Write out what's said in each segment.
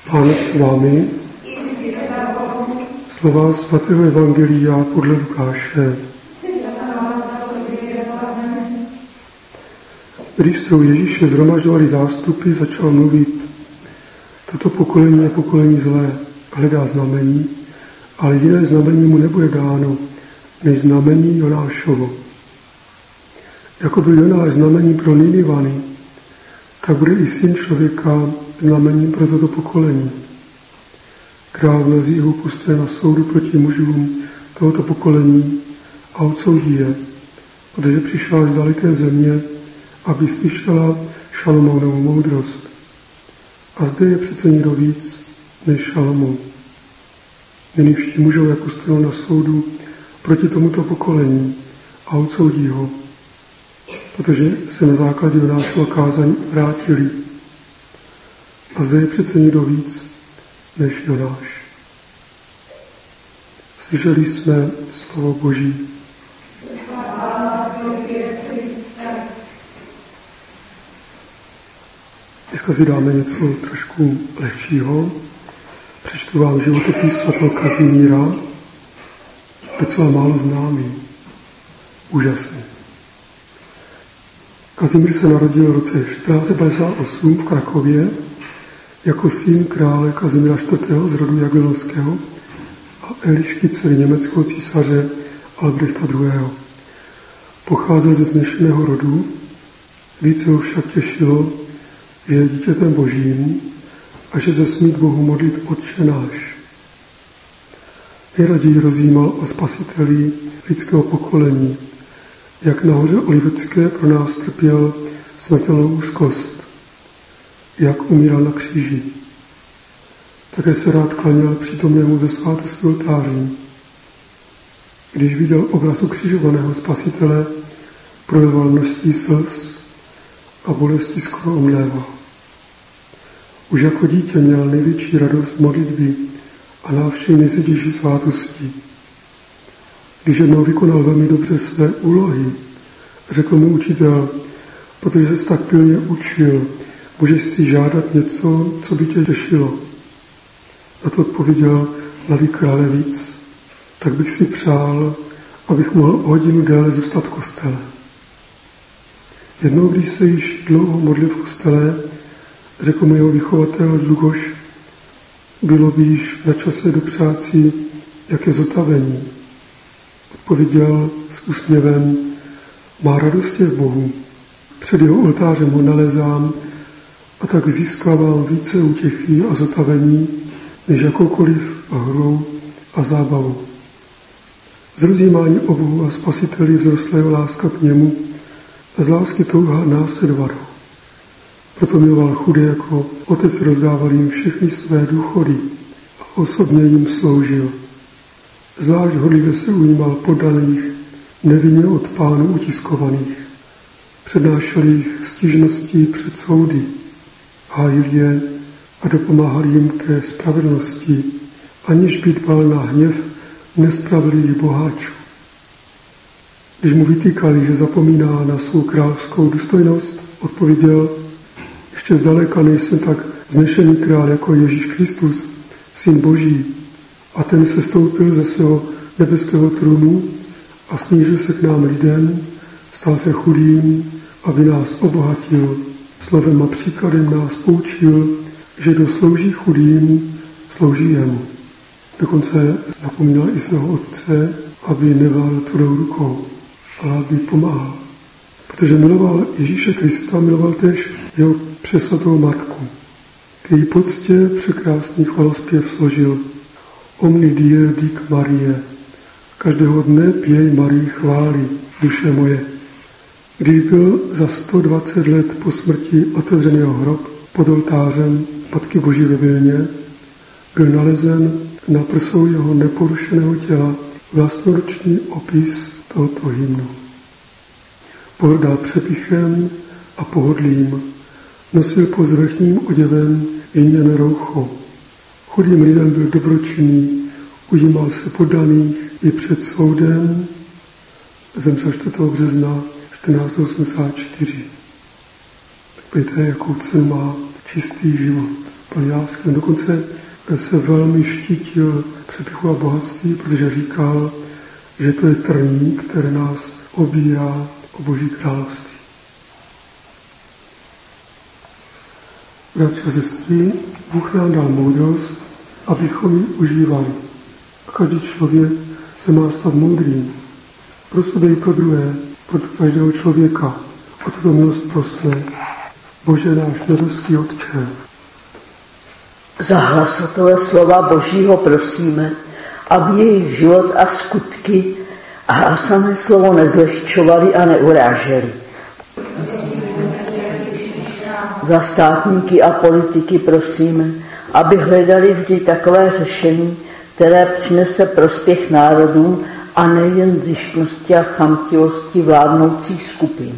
Pán s vámi. Slova svatého evangelia podle Lukáše. Když se u Ježíše shromažďovali zástupy, začal mluvit: Toto pokolení je pokolení zlé, hledá znamení, ale jiné znamení mu nebude dáno, než znamení Jonášovo. Jako byl Jonáš znamení pro Ninivany, tak bude i Syn člověka znamením pro toto pokolení. Král mnozí ho pustí na soudu proti mužům tohoto pokolení a odsoudí je, protože přišla z daleké země, aby slyšela Šalomounovu moudrost. A zde je přece někdo víc než Šalomoun. Niniští mužové pustil na soudu proti tomuto pokolení a odsoudí ho, protože se na základě Jonášova kázání vrátili. A zde je přece někdo víc než Jonáš. Slyšeli jsme slovo Boží. Dneska si dáme něco trošku lehčího. Přečtu vám životopis svatého Kazimíra, docela málo známý, úžasný. Kazimír se narodil v roce 1458 v Krakově jako syn krále Kazimíra IV. Z rodu Jagellonského a Elišky dcery německého císaře Albrechta II. Pocházel ze vznešeného rodu, více ho však těšilo, že je dítětem Božím a že se smí k Bohu modlit Otče náš. Nejraději rozjímal o spasiteli lidského pokolení, jak nahoře Olivetské pro nás trpěl smrtelnou úzkost, jak umíral na kříži. Také se rád klaněl přítomnému ve svátosti oltáří. Když viděl obraz ukřižovaného spasitele, projevoval množství slz a bolesti skoro omléval. Už jako dítě měl největší radost modlitby a návštěv nejsvětější svátosti. Když jednou vykonal velmi dobře své úlohy, řekl mu učitel: protože se tak pilně učil, můžeš si žádat něco, co by tě těšilo. Na to odpověděl mladý krále víc: tak bych si přál, abych mohl hodinu déle zůstat v kostele. Jednou, když se již dlouho modlil v kostele, řekl mu jeho vychovatel Dlugoš: bylo by již na čase dopřát si, jak je zotavení. Odpověděl s úsměvem: má radost je v Bohu. Před jeho oltářem ho nalézám a tak získávám více útěchy a zotavení, než jakoukoliv hru a zábavu. Z rozjímání o Bohu a spasiteli vzrostla jeho láska k němu a z lásky touha následovat ho. Proto miloval chudé jako otec, rozdával jim všechny své důchody a osobně jim sloužil. Zvlášť horlivě se ujímal poddaných, nevinně od pánů utiskovaných. Přednášel jich stížností před soudy, hájil je a dopomáhal jim ke spravedlnosti, aniž by dbal na hněv nespravedlivých boháčů. Když mu vytýkali, že zapomíná na svou královskou důstojnost, odpověděl: ještě zdaleka nejsem tak vznešený král jako Ježíš Kristus, Syn Boží, a ten se stoupil ze svého nebeského trůnu a snížil se k nám lidem, stal se chudým, aby nás obohatil. Slovem a příkladem nás poučil, že kdo slouží chudým, slouží jemu. Dokonce zapomněl i svého otce, aby nevládl tvrdou rukou, ale aby pomáhal. Protože miloval Ježíše Krista, miloval též jeho přesvatou matku. K její poctě překrásný chvalospěv složil: Omni die dic Marie, každého dne pěj Marii chvály, duše moje. Když byl za 120 let po smrti otevřen jeho hrob pod oltářem Matky Boží ve Vilně, byl nalezen na prsou jeho neporušeného těla vlastnoruční opis tohoto hymnu. Pohrdal přepichem a pohodlím, nosil pod vrchním oděvem jiněné roucho. Chudým lidem byl dobročinný, ujímal se poddaných i před soudem, zemřel 4. března 1484. Tak pojďte, jakou cenu má čistý život. plný lásky. Dokonce se velmi štítil přepychu a bohatství, protože říkal, že to je trník, který nás obírá o Boží království. Bratři a sestry, Bůh nám dal moudrost, abychom ji užívali. A každý člověk se má stát moudrým. Pro sebe i pro druhé, pro každého člověka. O tuto milost prosme. Bože náš nebeský Otče. Za hlasatele slova Božího prosíme, aby jejich život a skutky a hlasané slovo nezlehčovali a neuráželi. Za státníky a politiky prosíme, aby hledali vždy takové řešení, které přinese prospěch národům a nejen zištnosti a chamtivosti vládnoucích skupin.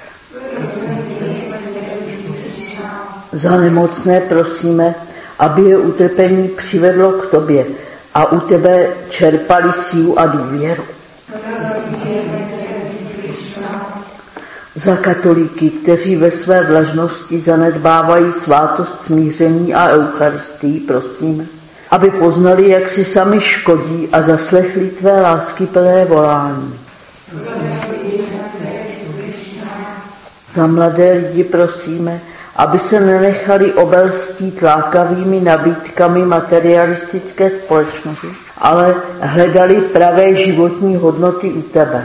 Za nemocné prosíme, aby je utrpení přivedlo k tobě a u tebe čerpali sílu a důvěru. Za katolíky, kteří ve své vlažnosti zanedbávají svátost smíření a eucharistii, prosíme, aby poznali, jak si sami škodí a zaslechli tvé láskyplné volání. Za mladé lidi prosíme, aby se nenechali obelstít lákavými nabídkami materialistické společnosti, ale hledali pravé životní hodnoty u tebe.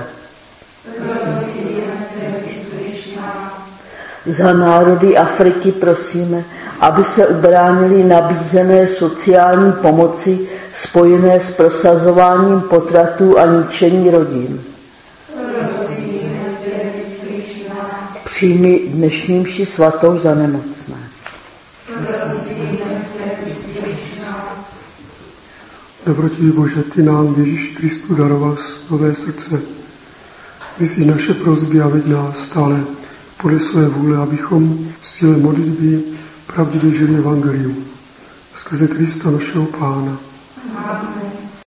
Za národy Afriky prosíme, aby se ubránili nabízené sociální pomoci spojené s prosazováním potratů a ničení rodin. Přijmi dnešní mši svatou za nemocné. Dobrotivý Bože, ty nám v Ježíši Kristu daroval nové srdce. Vyslíš naše prosby a veď nás stále podle své vůle, abychom v síle modlitby pravdivě žili evangelium. Skrze Krista našeho Pána.